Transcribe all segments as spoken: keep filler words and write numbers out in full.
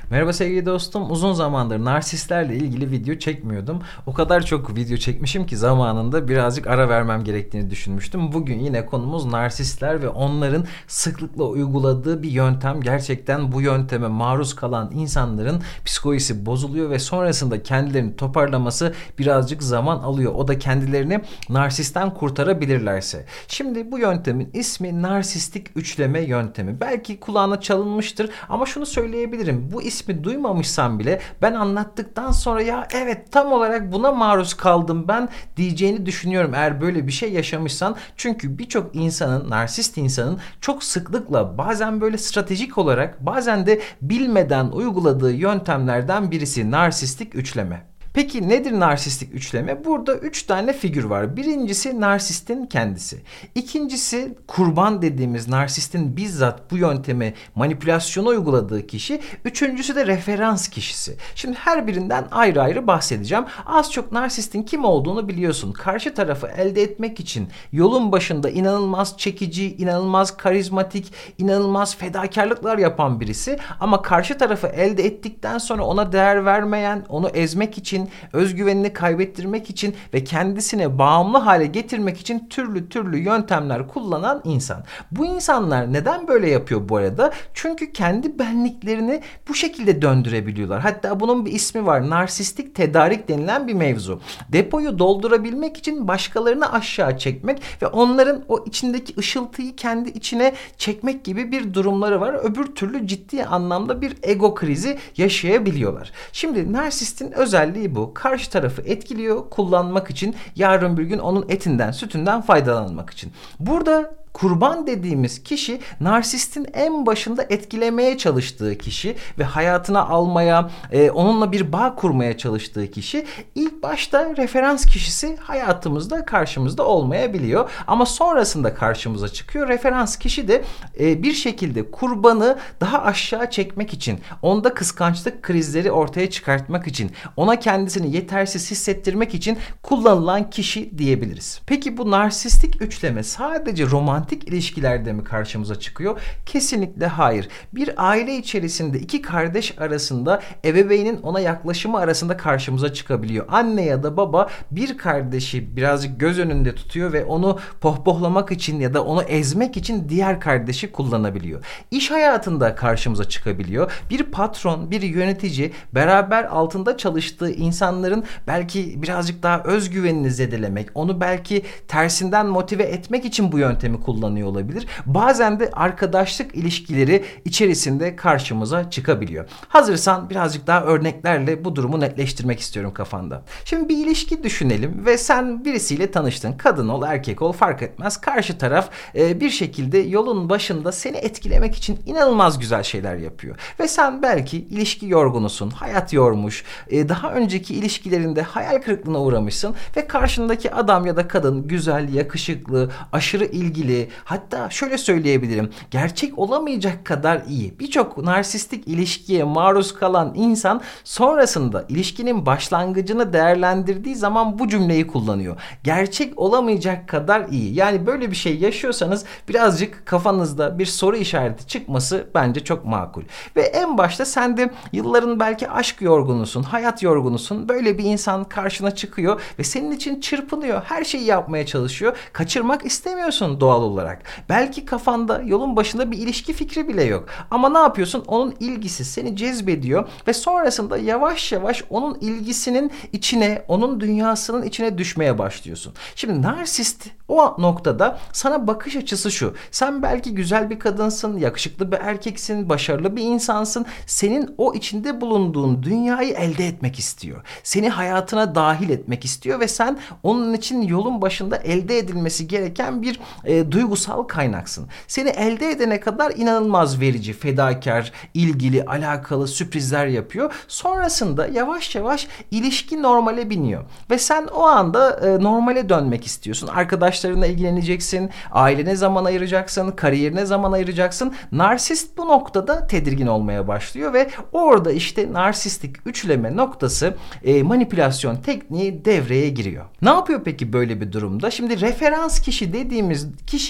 Merhaba sevgili dostum. Uzun zamandır narsistlerle ilgili video çekmiyordum. O kadar çok video çekmişim ki zamanında birazcık ara vermem gerektiğini düşünmüştüm. Bugün yine konumuz narsistler ve onların sıklıkla uyguladığı bir yöntem. Gerçekten bu yönteme maruz kalan insanların psikolojisi bozuluyor ve sonrasında kendilerini toparlaması birazcık zaman alıyor. O da kendilerini narsisten kurtarabilirlerse. Şimdi bu yöntemin ismi narsistik üçleme yöntemi. Belki kulağına çalınmıştır ama şunu söyleyebilirim. Bu ismi duymamışsan bile ben anlattıktan sonra ya evet tam olarak buna maruz kaldım ben diyeceğini düşünüyorum eğer böyle bir şey yaşamışsan. Çünkü birçok insanın, narsist insanın çok sıklıkla bazen böyle stratejik olarak bazen de bilmeden uyguladığı yöntemlerden birisi narsistik üçleme. Peki nedir narsistik üçleme? Burada üç tane figür var. Birincisi narsistin kendisi. İkincisi kurban dediğimiz narsistin bizzat bu yöntemi manipülasyona uyguladığı kişi. Üçüncüsü de referans kişisi. Şimdi her birinden ayrı ayrı bahsedeceğim. Az çok narsistin kim olduğunu biliyorsun. Karşı tarafı elde etmek için yolun başında inanılmaz çekici, inanılmaz karizmatik, inanılmaz fedakarlıklar yapan birisi. Ama karşı tarafı elde ettikten sonra ona değer vermeyen, onu ezmek için, özgüvenini kaybettirmek için ve kendisine bağımlı hale getirmek için türlü türlü yöntemler kullanan insan. Bu insanlar neden böyle yapıyor bu arada? Çünkü kendi benliklerini bu şekilde döndürebiliyorlar. Hatta bunun bir ismi var. Narsistik tedarik denilen bir mevzu. Depoyu doldurabilmek için başkalarını aşağı çekmek ve onların o içindeki ışıltıyı kendi içine çekmek gibi bir durumları var. Öbür türlü ciddi anlamda bir ego krizi yaşayabiliyorlar. Şimdi narsistin özelliği bu. Karşı tarafı etkiliyor, kullanmak için, yarın bir gün onun etinden, sütünden faydalanmak için. Burada kurban dediğimiz kişi narsistin en başında etkilemeye çalıştığı kişi ve hayatına almaya, e, onunla bir bağ kurmaya çalıştığı kişi. İlk başta referans kişisi hayatımızda karşımızda olmayabiliyor ama sonrasında karşımıza çıkıyor. Referans kişi de e, bir şekilde kurbanı daha aşağı çekmek için, onda kıskançlık krizleri ortaya çıkartmak için, ona kendisini yetersiz hissettirmek için kullanılan kişi diyebiliriz. Peki bu narsistik üçleme sadece romantik romantik ilişkilerde mi karşımıza çıkıyor? Kesinlikle hayır. Bir aile içerisinde iki kardeş arasında ebeveynin ona yaklaşımı arasında karşımıza çıkabiliyor. Anne ya da baba bir kardeşi birazcık göz önünde tutuyor ve onu pohpohlamak için ya da onu ezmek için diğer kardeşi kullanabiliyor. İş hayatında karşımıza çıkabiliyor. Bir patron, bir yönetici beraber altında çalıştığı insanların belki birazcık daha özgüvenini zedelemek, onu belki tersinden motive etmek için bu yöntemi kullanıyor olabilir. Bazen de arkadaşlık ilişkileri içerisinde karşımıza çıkabiliyor. Hazırsan birazcık daha örneklerle bu durumu netleştirmek istiyorum kafanda. Şimdi bir ilişki düşünelim ve sen birisiyle tanıştın. Kadın ol, erkek ol fark etmez. Karşı taraf e, bir şekilde yolun başında seni etkilemek için inanılmaz güzel şeyler yapıyor. Ve sen belki ilişki yorgunusun, hayat yormuş, e, daha önceki ilişkilerinde hayal kırıklığına uğramışsın ve karşındaki adam ya da kadın güzel, yakışıklı, aşırı ilgili, hatta şöyle söyleyebilirim, gerçek olamayacak kadar iyi. Birçok narsistik ilişkiye maruz kalan insan sonrasında ilişkinin başlangıcını değerlendirdiği zaman bu cümleyi kullanıyor. Gerçek olamayacak kadar iyi. Yani böyle bir şey yaşıyorsanız birazcık kafanızda bir soru işareti çıkması bence çok makul. Ve en başta sen de yılların belki aşk yorgunusun, hayat yorgunusun. Böyle bir insan karşına çıkıyor ve senin için çırpınıyor. Her şeyi yapmaya çalışıyor. Kaçırmak istemiyorsun doğal olarak. Belki kafanda yolun başında bir ilişki fikri bile yok. Ama ne yapıyorsun? Onun ilgisi seni cezbediyor ve sonrasında yavaş yavaş onun ilgisinin içine, onun dünyasının içine düşmeye başlıyorsun. Şimdi narsist o noktada sana bakış açısı şu. Sen belki güzel bir kadınsın, yakışıklı bir erkeksin, başarılı bir insansın. Senin o içinde bulunduğun dünyayı elde etmek istiyor. Seni hayatına dahil etmek istiyor ve sen onun için yolun başında elde edilmesi gereken bir e, duygusal kaynaksın. Seni elde edene kadar inanılmaz verici, fedakar, ilgili, alakalı sürprizler yapıyor. Sonrasında yavaş yavaş ilişki normale biniyor. Ve sen o anda e, normale dönmek istiyorsun. Arkadaşlarınla ilgileneceksin, ailene zaman ayıracaksın, kariyerine zaman ayıracaksın. Narsist bu noktada tedirgin olmaya başlıyor ve orada işte narsistik üçleme noktası, e, manipülasyon tekniği devreye giriyor. Ne yapıyor peki böyle bir durumda? Şimdi referans kişi dediğimiz kişi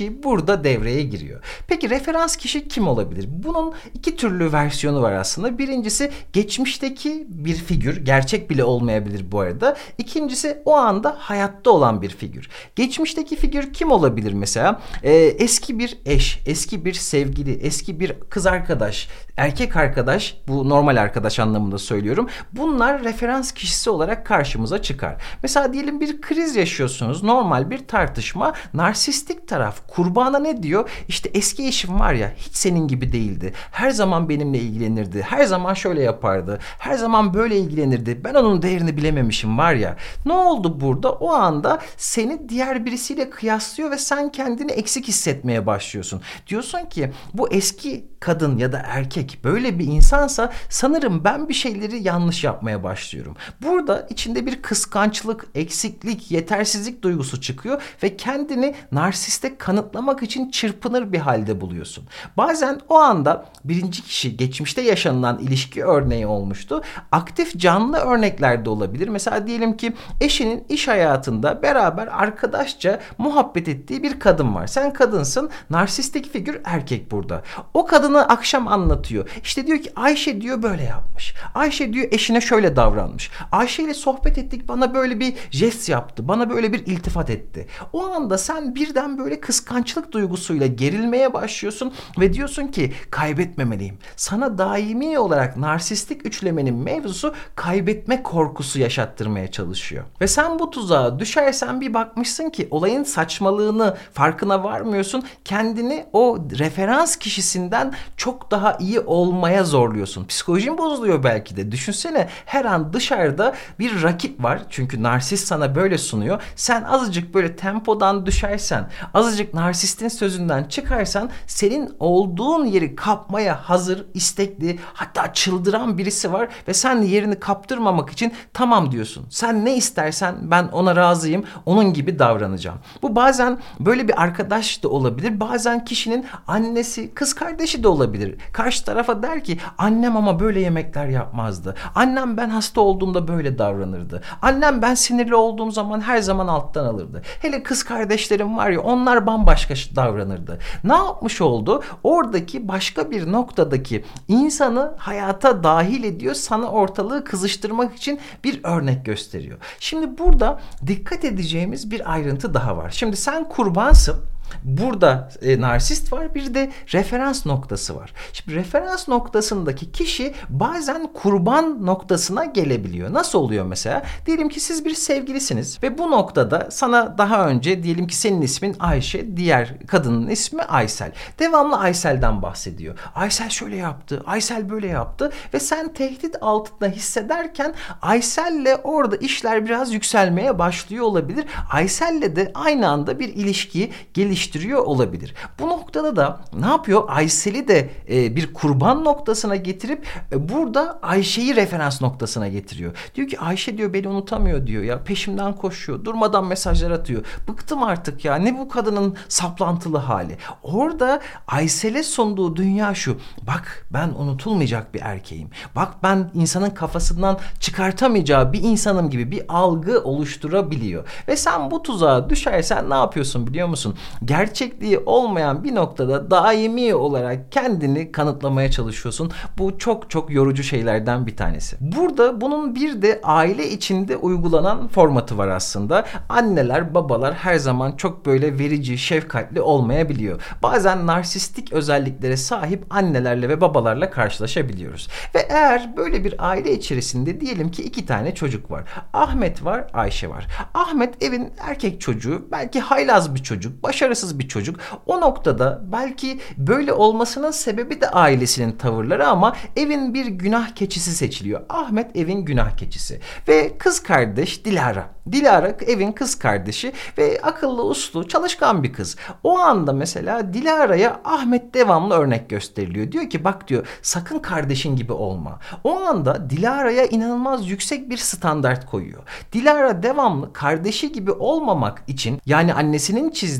kişi burada devreye giriyor. Peki referans kişi kim olabilir? Bunun iki türlü versiyonu var aslında. Birincisi geçmişteki bir figür, gerçek bile olmayabilir bu arada. İkincisi o anda hayatta olan bir figür. Geçmişteki figür kim olabilir mesela? Ee, eski bir eş, eski bir sevgili, eski bir kız arkadaş, erkek arkadaş, bu normal arkadaş anlamında söylüyorum. Bunlar referans kişisi olarak karşımıza çıkar. Mesela diyelim bir kriz yaşıyorsunuz, normal bir tartışma. Narsistik taraf kurbana ne diyor? İşte eski eşim var ya, hiç senin gibi değildi. Her zaman benimle ilgilenirdi. Her zaman şöyle yapardı. Her zaman böyle ilgilenirdi. Ben onun değerini bilememişim var ya. Ne oldu burada? O anda seni diğer birisiyle kıyaslıyor ve sen kendini eksik hissetmeye başlıyorsun. Diyorsun ki bu eski kadın ya da erkek böyle bir insansa sanırım ben bir şeyleri yanlış yapmaya başlıyorum. Burada içinde bir kıskançlık, eksiklik, yetersizlik duygusu çıkıyor ve kendini narsiste kanıtlamak için çırpınır bir halde buluyorsun. Bazen o anda birinci kişi geçmişte yaşanılan ilişki örneği olmuştu. Aktif canlı örnekler de olabilir. Mesela diyelim ki eşinin iş hayatında beraber arkadaşça muhabbet ettiği bir kadın var. Sen kadınsın, narsistik figür erkek burada. O kadını akşam anlatıyor. İşte diyor ki Ayşe diyor böyle yapmış. Ayşe diyor eşine şöyle davranmış. Ayşe ile sohbet ettik, bana böyle bir jest yaptı. Bana böyle bir iltifat etti. O anda sen birden böyle kıskançlık duygusuyla gerilmeye başlıyorsun ve diyorsun ki kaybetmemeliyim. Sana daimi olarak narsistik üçlemenin mevzusu kaybetme korkusu yaşattırmaya çalışıyor. Ve sen bu tuzağa düşersen bir bakmışsın ki olayın saçmalığını farkına varmıyorsun. Kendini o referans kişisinden çok daha iyi olmaya zorluyorsun. Psikolojin bozuluyor belki de. Düşünsene her an dışarıda bir rakip var. Çünkü narsist sana böyle sunuyor. Sen azıcık böyle tempodan düşersen, azıcık narsistin sözünden çıkarsan senin olduğun yeri kapmaya hazır, istekli, hatta çıldıran birisi var ve sen yerini kaptırmamak için tamam diyorsun. Sen ne istersen ben ona razıyım, onun gibi davranacağım. Bu bazen böyle bir arkadaş da olabilir. Bazen kişinin annesi, kız kardeşi de olabilir. Karşı tarafa der ki annem ama böyle yemekler yapmazdı. Annem ben hasta olduğumda böyle davranırdı. Annem ben sinirli olduğum zaman her zaman alttan alırdı. Hele kız kardeşlerim var ya, onlar bambaşka davranırdı. Ne yapmış oldu? Oradaki başka bir noktadaki insanı hayata dahil ediyor. Sana ortalığı kızıştırmak için bir örnek gösteriyor. Şimdi burada dikkat edeceğimiz bir ayrıntı daha var. Şimdi sen kurbansın. Burada e, narsist var, bir de referans noktası var. Şimdi referans noktasındaki kişi bazen kurban noktasına gelebiliyor. Nasıl oluyor mesela? Diyelim ki siz bir sevgilisiniz ve bu noktada sana daha önce diyelim ki senin ismin Ayşe, diğer kadının ismi Aysel. Devamlı Aysel'den bahsediyor. Aysel şöyle yaptı, Aysel böyle yaptı ve sen tehdit altında hissederken Aysel'le orada işler biraz yükselmeye başlıyor olabilir. Aysel'le de aynı anda bir ilişkiyi geliştiriyor olabilir. Bu noktada da ne yapıyor? Aysel'i de e, bir kurban noktasına getirip e, burada Ayşe'yi referans noktasına getiriyor. Diyor ki Ayşe diyor beni unutamıyor diyor ya, peşimden koşuyor, durmadan mesajlar atıyor. Bıktım artık ya, ne bu kadının saplantılı hali. Orada Aysel'e sunduğu dünya şu: bak ben unutulmayacak bir erkeğim. Bak ben insanın kafasından çıkartamayacağı bir insanım gibi bir algı oluşturabiliyor. Ve sen bu tuzağa düşersen ne yapıyorsun biliyor musun? Gerçekliği olmayan bir noktada daimi olarak kendini kanıtlamaya çalışıyorsun. Bu çok çok yorucu şeylerden bir tanesi. Burada bunun bir de aile içinde uygulanan formatı var aslında. Anneler, babalar her zaman çok böyle verici, şefkatli olmayabiliyor. Bazen narsistik özelliklere sahip annelerle ve babalarla karşılaşabiliyoruz. Ve eğer böyle bir aile içerisinde diyelim ki iki tane çocuk var. Ahmet var, Ayşe var. Ahmet evin erkek çocuğu, belki haylaz bir çocuk, başarısız bir çocuk. O noktada belki böyle olmasının sebebi de ailesinin tavırları ama evin bir günah keçisi seçiliyor. Ahmet evin günah keçisi. Ve kız kardeş Dilara. Dilara evin kız kardeşi ve akıllı, uslu, çalışkan bir kız. O anda mesela Dilara'ya Ahmet devamlı örnek gösteriliyor. Diyor ki bak diyor, sakın kardeşin gibi olma. O anda Dilara'ya inanılmaz yüksek bir standart koyuyor. Dilara devamlı kardeşi gibi olmamak için, yani annesinin çizdiği o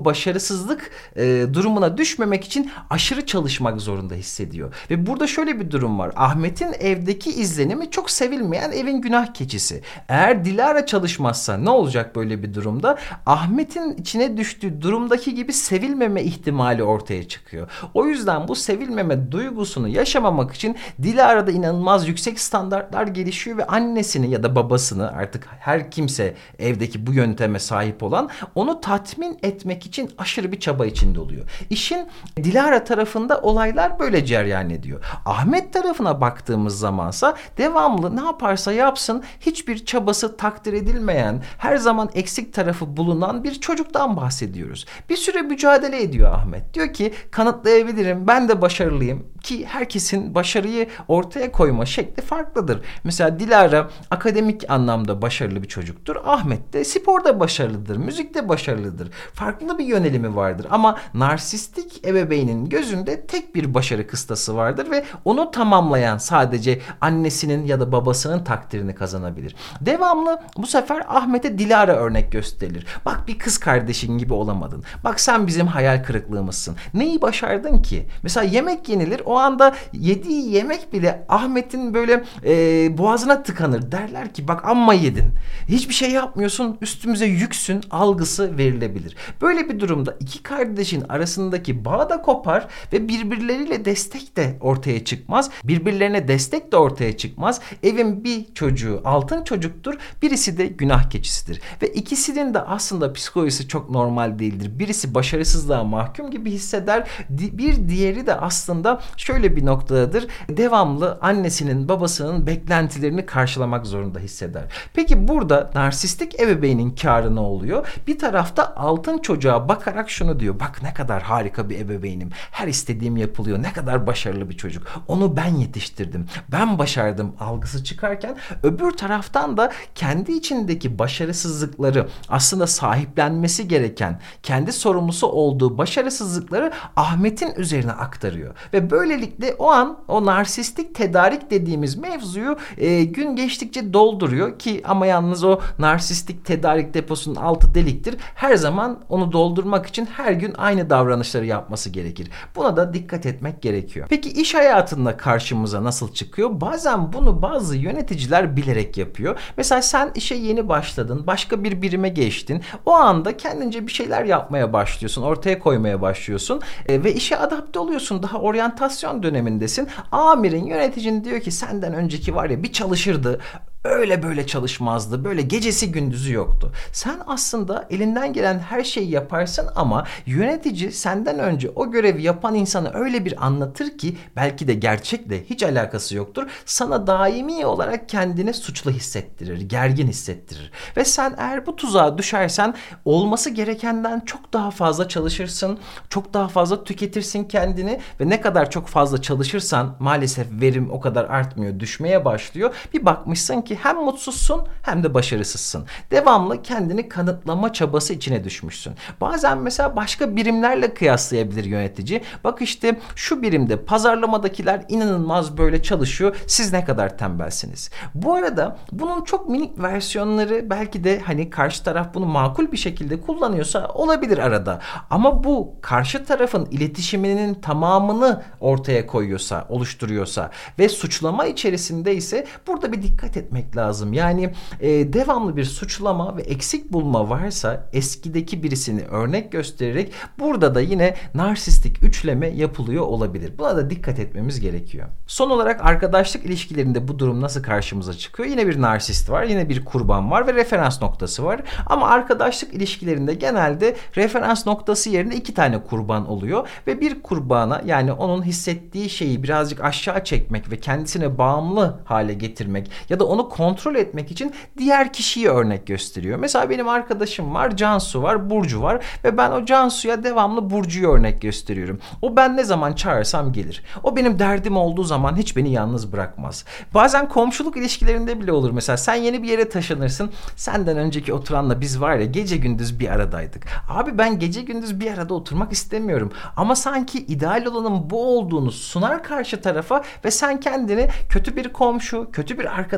başarısızlık e, durumuna düşmemek için aşırı çalışmak zorunda hissediyor. Ve burada şöyle bir durum var. Ahmet'in evdeki izlenimi çok sevilmeyen evin günah keçisi. Eğer Dilara çalışmazsa ne olacak böyle bir durumda? Ahmet'in içine düştüğü durumdaki gibi sevilmeme ihtimali ortaya çıkıyor. O yüzden bu sevilmeme duygusunu yaşamamak için Dilara'da inanılmaz yüksek standartlar gelişiyor ve annesini ya da babasını, artık her kimse evdeki bu yönteme sahip olan, onu tatmin etmek için aşırı bir çaba içinde oluyor. İşin Dilara tarafında olaylar böyle cereyan ediyor. Ahmet tarafına baktığımız zamansa devamlı ne yaparsa yapsın hiçbir çabası takdir edilmeyen, her zaman eksik tarafı bulunan bir çocuktan bahsediyoruz. Bir süre mücadele ediyor Ahmet. Diyor ki kanıtlayabilirim, ben de başarılıyım, ki herkesin başarıyı ortaya koyma şekli farklıdır. Mesela Dilara akademik anlamda başarılı bir çocuktur. Ahmet de sporda başarılıdır, müzikte başarılıdır. Farklı bir yönelimi vardır ama narsistik ebeveynin gözünde tek bir başarı kıstası vardır ve onu tamamlayan sadece annesinin ya da babasının takdirini kazanabilir. Devamlı bu sefer Ahmet'e Dilara örnek gösterilir. Bak, bir kız kardeşin gibi olamadın. Bak, sen bizim hayal kırıklığımızsın. Neyi başardın ki? Mesela yemek yenilir. O anda yediği yemek bile Ahmet'in böyle e, boğazına tıkanır. Derler ki bak, amma yedin. Hiçbir şey yapmıyorsun, üstümüze yüksün algısı verilebilir. Böyle bir durumda iki kardeşin arasındaki bağ da kopar ve birbirleriyle destek de ortaya çıkmaz. Birbirlerine destek de ortaya çıkmaz. Evin bir çocuğu altın çocuktur, birisi de günah keçisidir. Ve ikisinin de aslında psikolojisi çok normal değildir. Birisi başarısızlığa mahkum gibi hisseder. Bir diğeri de aslında şöyle bir noktadadır. Devamlı annesinin, babasının beklentilerini karşılamak zorunda hisseder. Peki burada narsistik ebeveynin kârı ne oluyor? Bir tarafta altın çocuğa bakarak şunu diyor. Bak, ne kadar harika bir ebeveynim. Her istediğim yapılıyor. Ne kadar başarılı bir çocuk. Onu ben yetiştirdim. Ben başardım algısı çıkarken, öbür taraftan da kendi içindeki başarısızlıkları, aslında sahiplenmesi gereken, kendi sorumlusu olduğu başarısızlıkları Ahmet'in üzerine aktarıyor. Ve böylelikle o an o narsistik tedarik dediğimiz mevzuyu e, gün geçtikçe dolduruyor ki, ama yalnız o narsistik tedarik deposunun altı deliktir. Her zaman onu doldurmak için her gün aynı davranışları yapması gerekir. Buna da dikkat etmek gerekiyor. Peki iş hayatında karşımıza nasıl çıkıyor? Bazen bunu bazı yöneticiler bilerek yapıyor. Mesela sen işe yeni başladın, başka bir birime geçtin. O anda kendince bir şeyler yapmaya başlıyorsun, ortaya koymaya başlıyorsun e, ve işe adapte oluyorsun. Daha oryantasyon dönemindesin. Amirin, yöneticin diyor ki senden önceki var ya bir çalışırdı. Öyle böyle çalışmazdı. Böyle gecesi gündüzü yoktu. Sen aslında elinden gelen her şeyi yaparsın ama yönetici senden önce o görevi yapan insanı öyle bir anlatır ki, belki de gerçekle hiç alakası yoktur, sana daimi olarak kendini suçlu hissettirir, gergin hissettirir. Ve sen eğer bu tuzağa düşersen olması gerekenden çok daha fazla çalışırsın, çok daha fazla tüketirsin kendini ve ne kadar çok fazla çalışırsan maalesef verim o kadar artmıyor, düşmeye başlıyor. Bir bakmışsın ki hem mutsuzsun hem de başarısızsın. Devamlı kendini kanıtlama çabası içine düşmüşsün. Bazen mesela başka birimlerle kıyaslayabilir yönetici. Bak işte şu birimde pazarlamadakiler inanılmaz böyle çalışıyor. Siz ne kadar tembelsiniz. Bu arada bunun çok minik versiyonları, belki de hani karşı taraf bunu makul bir şekilde kullanıyorsa olabilir arada. Ama bu karşı tarafın iletişiminin tamamını ortaya koyuyorsa, oluşturuyorsa ve suçlama içerisinde ise burada bir dikkat etmek lazım. Yani e, devamlı bir suçlama ve eksik bulma varsa eskideki birisini örnek göstererek burada da yine narsistik üçleme yapılıyor olabilir. Buna da dikkat etmemiz gerekiyor. Son olarak arkadaşlık ilişkilerinde bu durum nasıl karşımıza çıkıyor? Yine bir narsist var, yine bir kurban var ve referans noktası var. Ama arkadaşlık ilişkilerinde genelde referans noktası yerine iki tane kurban oluyor ve bir kurbana, yani onun hissettiği şeyi birazcık aşağı çekmek ve kendisine bağımlı hale getirmek ya da onu kontrol etmek için diğer kişiyi örnek gösteriyor. Mesela benim arkadaşım var, Cansu var, Burcu var ve ben o Cansu'ya devamlı Burcu'yu örnek gösteriyorum. O ben ne zaman çağırsam gelir. O benim derdim olduğu zaman hiç beni yalnız bırakmaz. Bazen komşuluk ilişkilerinde bile olur. Mesela sen yeni bir yere taşınırsın. Senden önceki oturanla biz var ya gece gündüz bir aradaydık. Abi ben gece gündüz bir arada oturmak istemiyorum. Ama sanki ideal olanın bu olduğunu sunar karşı tarafa ve sen kendini kötü bir komşu, kötü bir arkadaş gibi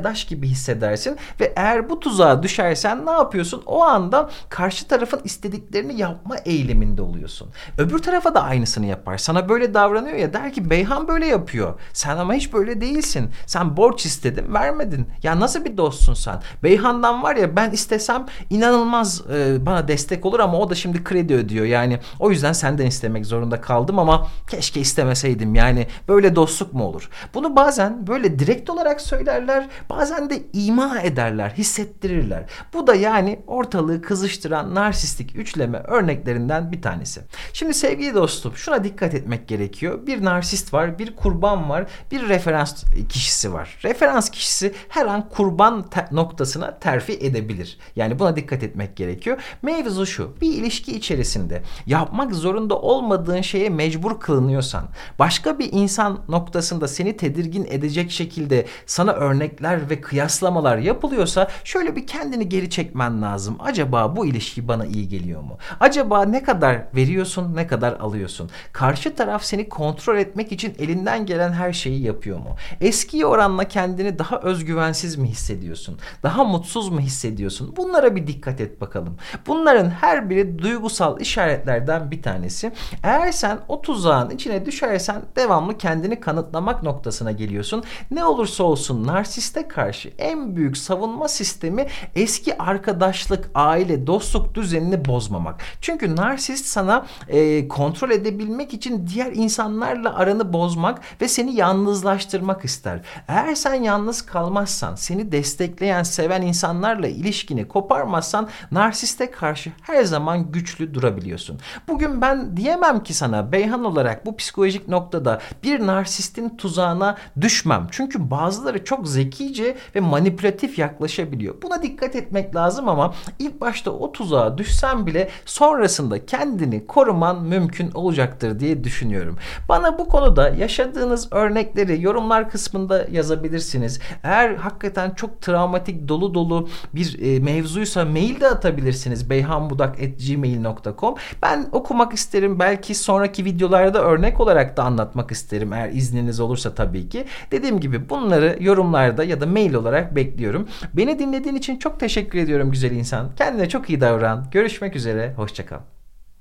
gibi hissedersin ve eğer bu tuzağa düşersen ne yapıyorsun? O anda karşı tarafın istediklerini yapma eğiliminde oluyorsun. Öbür tarafa da aynısını yapar. Sana böyle davranıyor ya, der ki Beyhan böyle yapıyor. Sen ama hiç böyle değilsin. Sen borç istedin, vermedin. Ya nasıl bir dostsun sen? Beyhan'dan var ya, ben istesem inanılmaz e, bana destek olur ama o da şimdi kredi ödüyor. Yani o yüzden senden istemek zorunda kaldım ama keşke istemeseydim. Yani böyle dostluk mu olur? Bunu bazen böyle direkt olarak söylerler, bazen de ima ederler, hissettirirler. Bu da yani ortalığı kızıştıran narsistik üçleme örneklerinden bir tanesi. Şimdi sevgili dostum, şuna dikkat etmek gerekiyor. Bir narsist var, bir kurban var, bir referans kişisi var. Referans kişisi her an kurban te- noktasına terfi edebilir. Yani buna dikkat etmek gerekiyor. Mevzu şu: bir ilişki içerisinde yapmak zorunda olmadığın şeye mecbur kılınıyorsan, başka bir insan noktasında seni tedirgin edecek şekilde sana örnekler ve kıyaslamalar yapılıyorsa şöyle bir kendini geri çekmen lazım. Acaba bu ilişki bana iyi geliyor mu? Acaba ne kadar veriyorsun, ne kadar alıyorsun? Karşı taraf seni kontrol etmek için elinden gelen her şeyi yapıyor mu? Eskiye oranla kendini daha özgüvensiz mi hissediyorsun? Daha mutsuz mu hissediyorsun? Bunlara bir dikkat et bakalım. Bunların her biri duygusal işaretlerden bir tanesi. Eğer sen o tuzağın içine düşersen devamlı kendini kanıtlamak noktasına geliyorsun. Ne olursa olsun narsiste karşı en büyük savunma sistemi eski arkadaşlık, aile, dostluk düzenini bozmamak. Çünkü narsist sana e, kontrol edebilmek için diğer insanlarla aranı bozmak ve seni yalnızlaştırmak ister. Eğer sen yalnız kalmazsan, seni destekleyen, seven insanlarla ilişkini koparmazsan narsiste karşı her zaman güçlü durabiliyorsun. Bugün ben diyemem ki sana Beyhan olarak bu psikolojik noktada bir narsistin tuzağına düşmem. Çünkü bazıları çok zekice ve manipülatif yaklaşabiliyor. Buna dikkat etmek lazım ama ilk başta o tuzağa düşsen bile sonrasında kendini koruman mümkün olacaktır diye düşünüyorum. Bana bu konuda yaşadığınız örnekleri yorumlar kısmında yazabilirsiniz. Eğer hakikaten çok travmatik, dolu dolu bir e, mevzuysa mail de atabilirsiniz beyhanbudak at gmail nokta com. Ben okumak isterim. Belki sonraki videolarda örnek olarak da anlatmak isterim. Eğer izniniz olursa tabii ki. Dediğim gibi bunları yorumlarda ya da mail olarak bekliyorum. Beni dinlediğin için çok teşekkür ediyorum güzel insan. Kendine çok iyi davran. Görüşmek üzere. Hoşça kal.